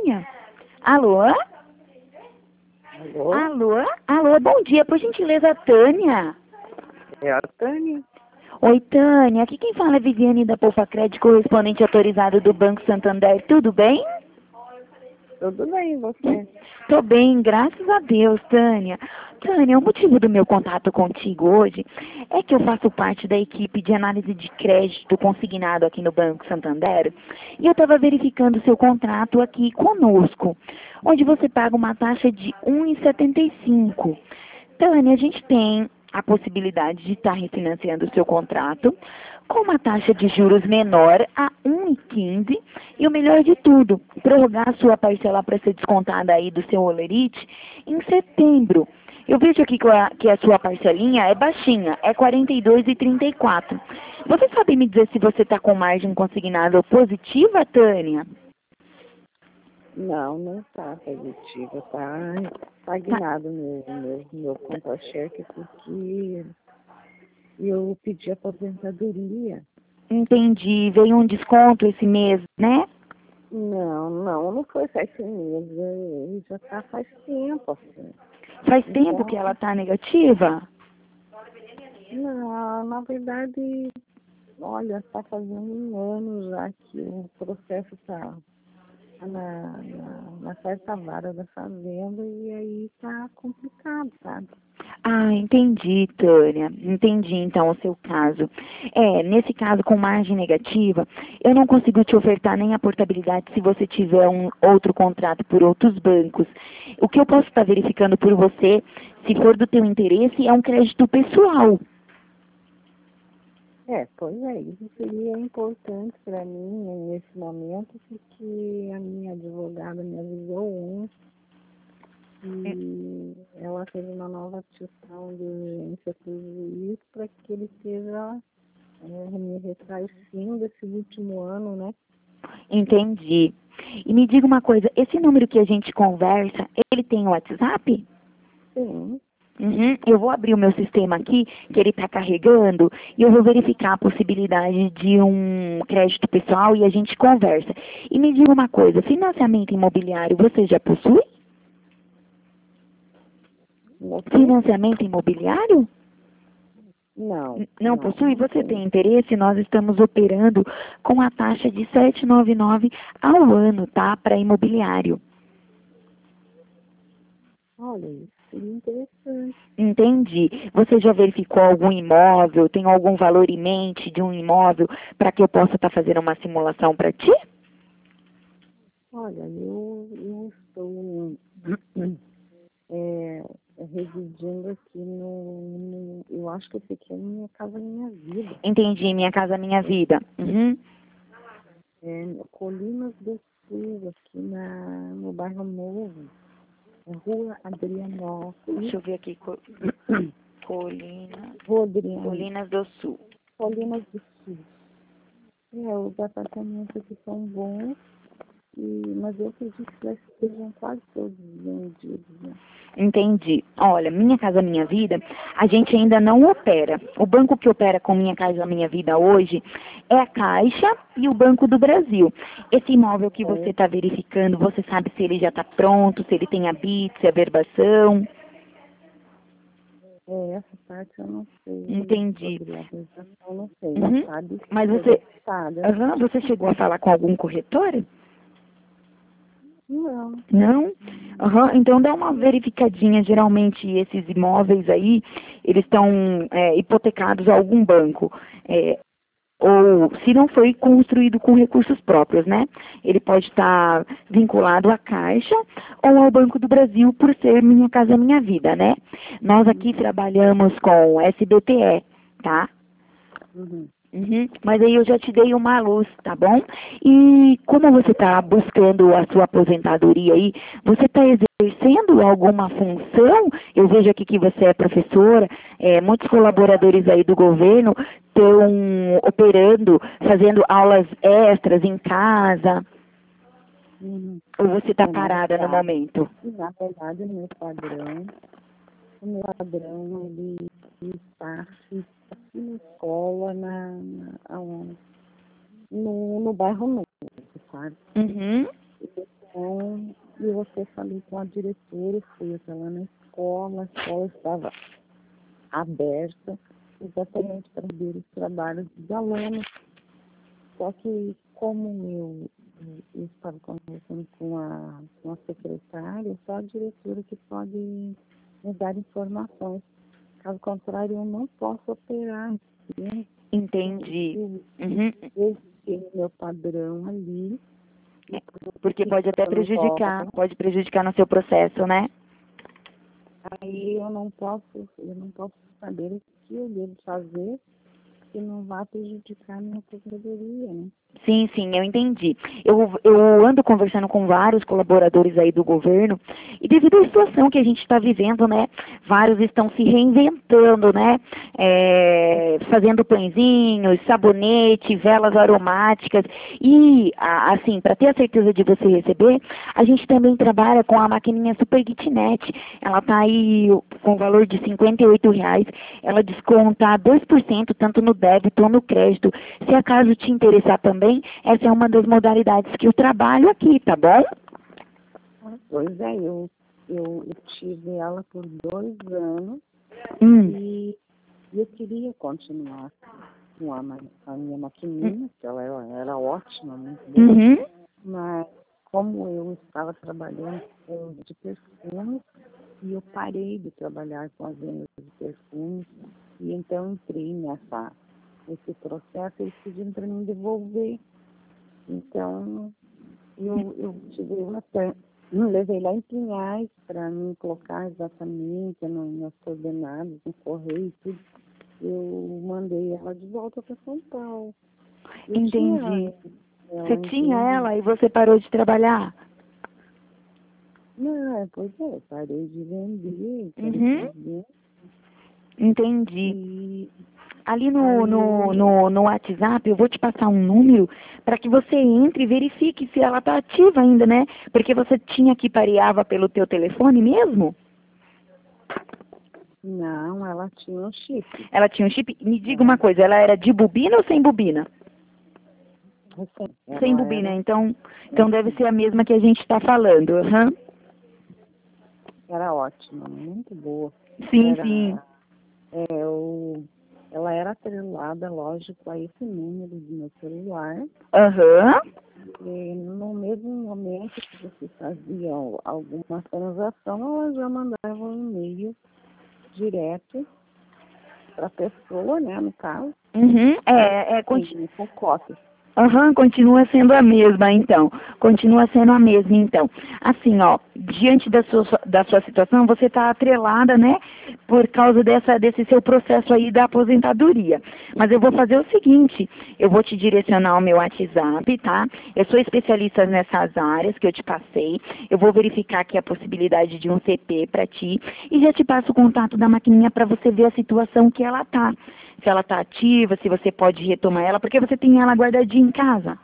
Tânia? Alô? Alô? Alô? Alô, bom dia, por gentileza, Tânia. É a Tânia. Oi, Tânia, aqui quem fala é Viviane da Polfacred, correspondente autorizado do Banco Santander, tudo bem? Tudo bem, e você? Tô bem, graças a Deus, Tânia. Tânia, o motivo do meu contato contigo hoje é que eu faço parte da equipe de análise de crédito consignado aqui no Banco Santander e eu estava verificando seu contrato aqui conosco, onde você paga uma taxa de 1,75. Tânia, a gente tem a possibilidade de estar refinanciando o seu contrato com uma taxa de juros menor a 1,15 e o melhor de tudo, prorrogar a sua parcela para ser descontada aí do seu holerite em setembro. Eu vejo aqui que a sua parcelinha é baixinha, é R$ 42,34. Você sabe me dizer se você está com margem consignada positiva, Tânia? Não está positiva, está estagnado meu contra-cheque porque eu pedi aposentadoria. Entendi, veio um desconto esse mês, né? Não foi 7 meses, já está faz tempo assim. Faz tempo Então, que ela está negativa? não, na verdade, olha, está fazendo 1 ano já que o processo está na certa vara da fazenda e aí tá complicado, sabe? Ah, entendi, Tânia. Entendi, então, o seu caso. Nesse caso, com margem negativa, eu não consigo te ofertar nem a portabilidade se você tiver um outro contrato por outros bancos. O que eu posso estar verificando por você, se for do teu interesse, é um crédito pessoal. Pois é, isso seria importante para mim nesse momento, porque a minha advogada me avisou ontem e ela fez uma nova petição de urgência para o juiz para que ele esteja me ressarcindo desse último ano, né? Entendi. E me diga uma coisa, esse número que a gente conversa, ele tem WhatsApp? Sim. Uhum. Eu vou abrir o meu sistema aqui, que ele está carregando, e eu vou verificar a possibilidade de um crédito pessoal e a gente conversa. E me diga uma coisa, financiamento imobiliário você já possui? Financiamento imobiliário? Não possui? Você tem interesse? Nós estamos operando com a taxa de 7,99 ao ano, tá? Para imobiliário. Olha, isso seria interessante. Entendi. Você já verificou algum imóvel? Tem algum valor em mente de um imóvel para que eu possa estar fazendo uma simulação para ti? Olha, eu estou residindo aqui eu acho que esse aqui é Minha Casa Minha Vida. Entendi, Minha Casa Minha Vida. Uhum. Colinas do Sul, aqui no bairro Novo, Rua Adrianópolis. Deixa eu ver aqui. Colinas. Rua Adriano. Colinas do Sul. Colinas do Sul. Os apartamentos aqui são bons, mas eu acredito que já estejam quase todos vendidos, né? Entendi. Olha, Minha Casa Minha Vida, a gente ainda não opera. O banco que opera com Minha Casa Minha Vida hoje é a Caixa e o Banco do Brasil. Esse imóvel que você está verificando, você sabe se ele já está pronto, se ele tem habite, se é verbação? Essa parte eu não sei. Entendi. Sobre a apresentação, eu não sei. Uhum. Sabe? Mas você chegou a falar com algum corretor? Não. Não? Então dá uma verificadinha. Geralmente esses imóveis aí, eles estão hipotecados a algum banco. Ou se não foi construído com recursos próprios, né? Ele pode estar vinculado à Caixa ou ao Banco do Brasil por ser Minha Casa Minha Vida, né? Nós aqui trabalhamos com SBPE, tá? Uhum. Mas aí eu já te dei uma luz, tá bom? E como você está buscando a sua aposentadoria aí, você está exercendo alguma função? Eu vejo aqui que você é professora, muitos colaboradores aí do governo estão operando, fazendo aulas extras em casa. Ou você está parada no momento? Na verdade, o meu padrão, ele está aqui na escola, no bairro Novo, sabe? Uhum. Então, eu até falei com a diretora, fui até lá na escola, a escola estava aberta exatamente para ver os trabalhos dos alunos. Só que como eu estava conversando com a secretária, só a diretora que pode me dar informações. Caso contrário, eu não posso operar. Entendeu? Entendi. Uhum. Eu tenho meu padrão ali. Porque pode até pode prejudicar no seu processo, né? Aí eu não posso saber o que eu devo fazer que não vá prejudicar a minha aposentadoria, né? Sim, sim, eu entendi. Eu ando conversando com vários colaboradores aí do governo e devido à situação que a gente está vivendo, né, vários estão se reinventando, né, fazendo pãezinhos, sabonete, velas aromáticas e, assim, para ter a certeza de você receber, a gente também trabalha com a maquininha Super Kitnet. Ela está aí com valor de R$ 58, ela desconta 2% tanto no débito ou no crédito. Se acaso te interessar também, essa é uma das modalidades que eu trabalho aqui, tá bom? Pois é, eu tive ela por 2 anos e eu queria continuar com a minha maquininha, que ela era ótima, muito boa, mas como eu estava trabalhando de perfumes, e eu parei de trabalhar com as vendas de perfumes, e então entrei nesse processo, eles pediram para mim devolver. Então, eu tive até, levei lá em Pinhais para me colocar exatamente nas coordenadas, no correio e tudo. Eu mandei ela de volta para São Paulo. Entendi. Você tinha ela e você parou de trabalhar? Não, pois é, parei de vender. Entendi. E ali no WhatsApp, eu vou te passar um número para que você entre e verifique se ela está ativa ainda, né? Porque você tinha que pareava pelo teu telefone mesmo? Não, ela tinha um chip. Ela tinha um chip? Me diga uma coisa, ela era de bobina ou sem bobina? Sem bobina, então deve ser a mesma que a gente está falando. Era ótima, muito boa. Sim, sim. Ela era atrelada, lógico, a esse número do meu celular. E no mesmo momento que você fazia alguma transação, ela já mandava um e-mail direto para a pessoa, né, no caso. Com cópia. Continua sendo a mesma, então. Continua sendo a mesma, então. Assim, ó, diante da sua situação, você está atrelada, né, por causa desse seu processo aí da aposentadoria. Mas eu vou fazer o seguinte, eu vou te direcionar o meu WhatsApp, tá? Eu sou especialista nessas áreas que eu te passei. Eu vou verificar aqui a possibilidade de um CP para ti e já te passo o contato da maquininha para você ver a situação que ela tá. Se ela está ativa, se você pode retomar ela, porque você tem ela guardadinha em casa.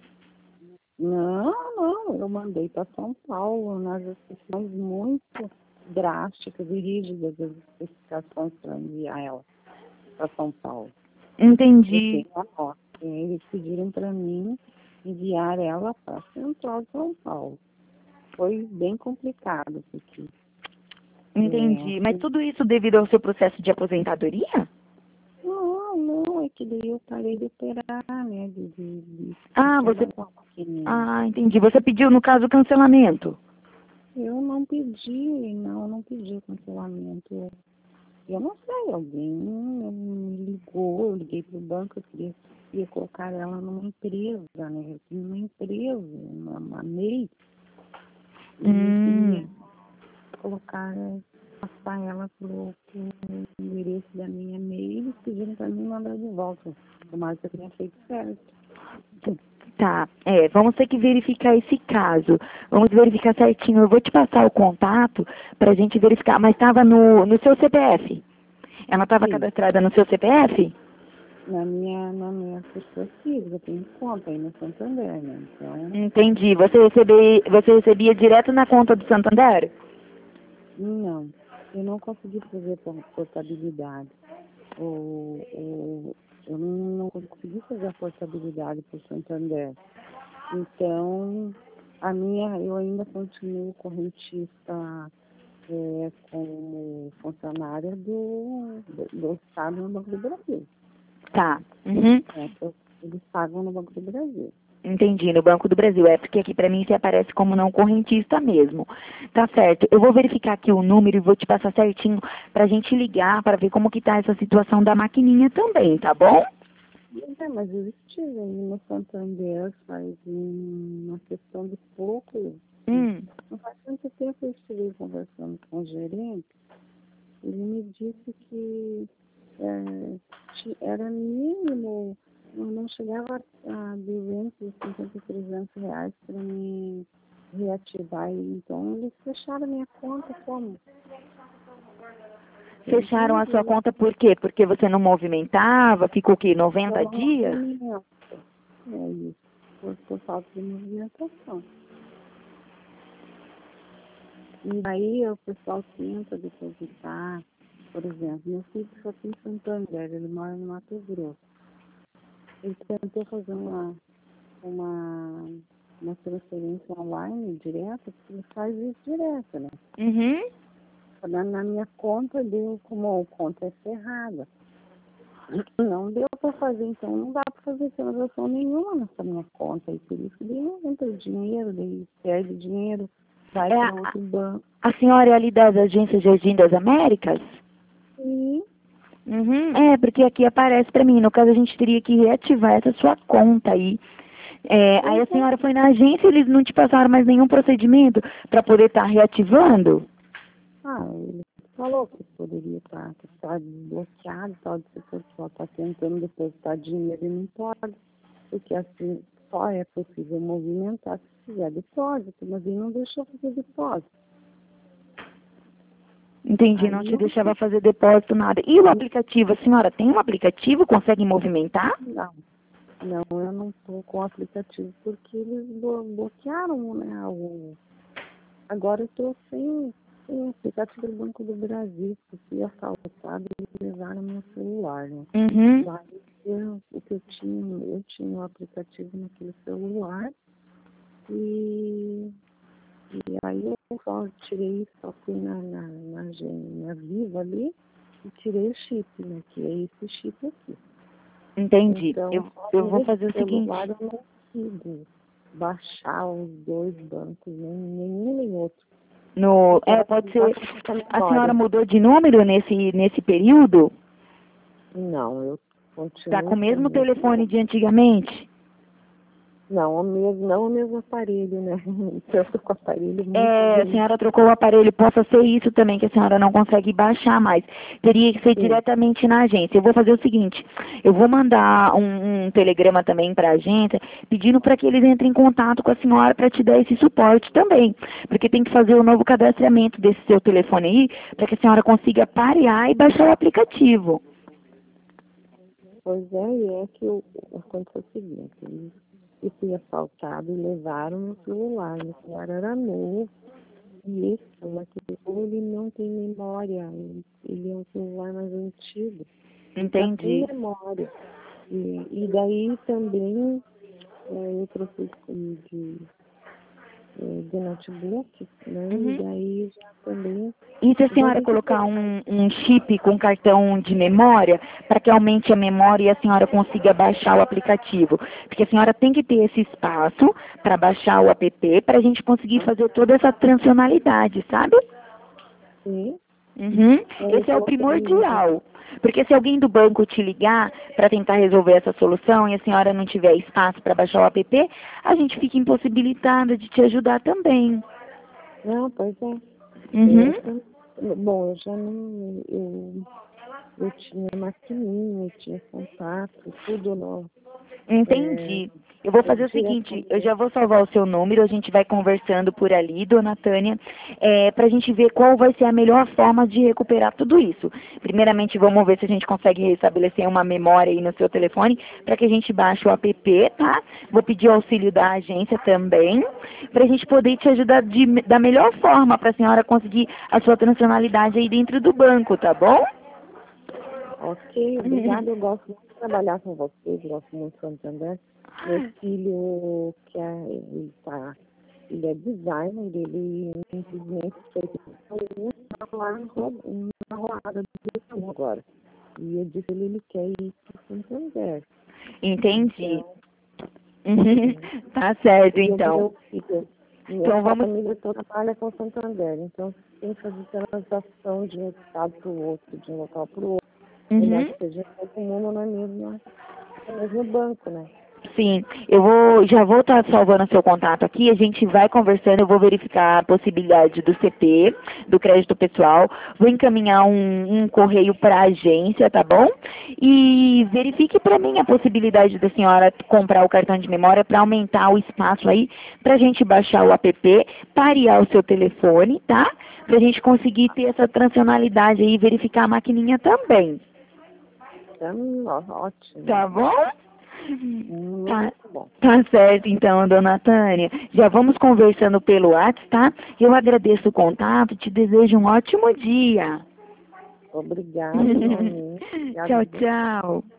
Não, eu mandei para São Paulo nas restrições muito drásticas e rígidas das especificações para enviar ela para São Paulo. Entendi. Eles pediram para mim enviar ela para Central de São Paulo. Foi bem complicado, porque... Entendi. Mas tudo isso devido ao seu processo de aposentadoria? Não, é que daí eu parei de operar, né? Entendi. Você pediu, no caso, cancelamento? Eu não pedi cancelamento. Eu não sei, alguém me ligou, eu liguei para o banco, eu queria colocar ela numa empresa, né? Eu tinha uma empresa, uma MEI, e eu queria passar ela pro endereço da minha MEI, eles pediram para mim mandar de volta, mas eu tinha feito certo. Tá, vamos ter que verificar esse caso. Vamos verificar certinho. Eu vou te passar o contato para a gente verificar. Mas estava no seu CPF? Ela estava cadastrada no seu CPF? Na minha pessoa física, eu tenho conta aí no Santander, né? Então... Entendi. Você recebia direto na conta do Santander? Não, eu não consegui fazer portabilidade. Eu não consegui fazer a portabilidade para o Santander. Então, eu ainda continuo correntista como funcionária do Estado no Banco do Brasil. Tá. Uhum. Eles pagam no Banco do Brasil. Entendi, no Banco do Brasil. É porque aqui para mim você aparece como não correntista mesmo. Tá certo. Eu vou verificar aqui o número e vou te passar certinho pra gente ligar para ver como que tá essa situação da maquininha também, tá bom? Mas eu estive aí no Santander faz uma questão de pouco. Não faz tanto tempo eu estive conversando com o gerente. Ele me disse que era mínimo, não chegava a 250, 300 reais para me reativar. Então, eles fecharam minha conta como? Fecharam a sua conta por quê? Porque você não movimentava? Ficou o quê? 90 dias? É isso, por falta de movimentação. E daí o pessoal tenta depositar, por exemplo, meu filho só tem Santander, ele mora no Mato Grosso. Ele tentou fazer uma transferência online direta, porque ele faz isso direto, né? Uhum. Na minha conta deu, como a conta é cerrada. Não deu para fazer, então não dá para fazer transação nenhuma nessa minha conta. E por isso daí não entra dinheiro, daí perde dinheiro, vai para outro banco. A senhora é ali das agências Jardim das Américas? Sim. Uhum. É, porque aqui aparece para mim. No caso, a gente teria que reativar essa sua conta aí. Aí a senhora foi na agência e eles não te passaram mais nenhum procedimento para poder estar reativando? Ele falou que poderia estar desbloqueado, tal, se o pessoal está tentando depositar dinheiro e não pode, porque assim só é possível movimentar se fizer depósito, mas ele não deixou fazer depósito. Entendi, não te deixava fazer depósito, nada. E o aplicativo, a senhora tem um aplicativo, consegue movimentar? Não, eu não estou com o aplicativo porque eles bloquearam, né? Agora eu estou sem o aplicativo do Banco do Brasil, porque fui assaltado e levaram meu celular, né? Uhum. O que eu tinha o aplicativo naquele celular e aí eu só tirei, só fui na Viva ali e tirei o chip, né? Que é esse chip aqui. Entendi. Então, eu vou fazer o seguinte. Eu não consigo baixar os dois bancos, nenhum nem outro. Pode ser. A senhora mudou de número nesse período? Não, eu continuo. Está com o mesmo telefone de antigamente? Não, não o mesmo aparelho, né? Eu tô com o aparelho muito a senhora trocou o aparelho, possa ser isso também, que a senhora não consegue baixar mais. Teria que ser diretamente na agência. Eu vou fazer o seguinte, eu vou mandar um telegrama também para a agência, pedindo para que eles entrem em contato com a senhora para te dar esse suporte também. Porque tem que fazer o novo cadastramento desse seu telefone aí, para que a senhora consiga parear e baixar o aplicativo. Pois é, e é que aconteceu o seguinte, eu fui assaltado e levaram meu celular. Meu celular era novo. E esse celular que pegou, ele não tem memória. Ele é um celular mais antigo. Entendi. Tem memória. E daí também eu trouxe de notebook, né? Uhum. E daí já também. E se a senhora colocar um chip com cartão de memória, para que aumente a memória e a senhora consiga baixar o aplicativo? Porque a senhora tem que ter esse espaço para baixar o app, para a gente conseguir fazer toda essa transacionalidade, sabe? Sim. Uhum. Esse é o primordial. Porque se alguém do banco te ligar para tentar resolver essa solução e a senhora não tiver espaço para baixar o app, a gente fica impossibilitada de te ajudar também. Não, pois é. Uhum. Bom, eu já não. Eu tinha maquininha, eu tinha contato, tudo novo. Entendi. Eu vou fazer o seguinte, eu já vou salvar o seu número, a gente vai conversando por ali, dona Tânia, para a gente ver qual vai ser a melhor forma de recuperar tudo isso. Primeiramente, vamos ver se a gente consegue restabelecer uma memória aí no seu telefone, para que a gente baixe o app, tá? Vou pedir o auxílio da agência também, para a gente poder te ajudar da melhor forma, para a senhora conseguir a sua transacionalidade aí dentro do banco, tá bom? Ok, obrigada. Eu gosto muito de trabalhar com vocês, gosto muito do Santander. Meu filho ele está ele é designer, ele simplesmente fez lá na roda do agora. E eu disse ele quer ir para Santander. Entendi. Então, tá certo, então. Minha família toda trabalha com Santander, então tem que fazer transação de um estado para o outro, de um local para o outro. Melhor que seja todo mundo no mesmo banco, né? Sim, já vou estar salvando seu contato aqui, a gente vai conversando, eu vou verificar a possibilidade do CP, do crédito pessoal, vou encaminhar um correio para a agência, tá bom? E verifique para mim a possibilidade da senhora comprar o cartão de memória para aumentar o espaço aí, para a gente baixar o app, parear o seu telefone, tá? Para a gente conseguir ter essa transacionalidade aí e verificar a maquininha também. Ótimo. Tá bom? Bom. Tá certo, então, dona Tânia. Já vamos conversando pelo WhatsApp, tá? Eu agradeço o contato, te desejo um ótimo dia. Obrigada. Tchau, tchau.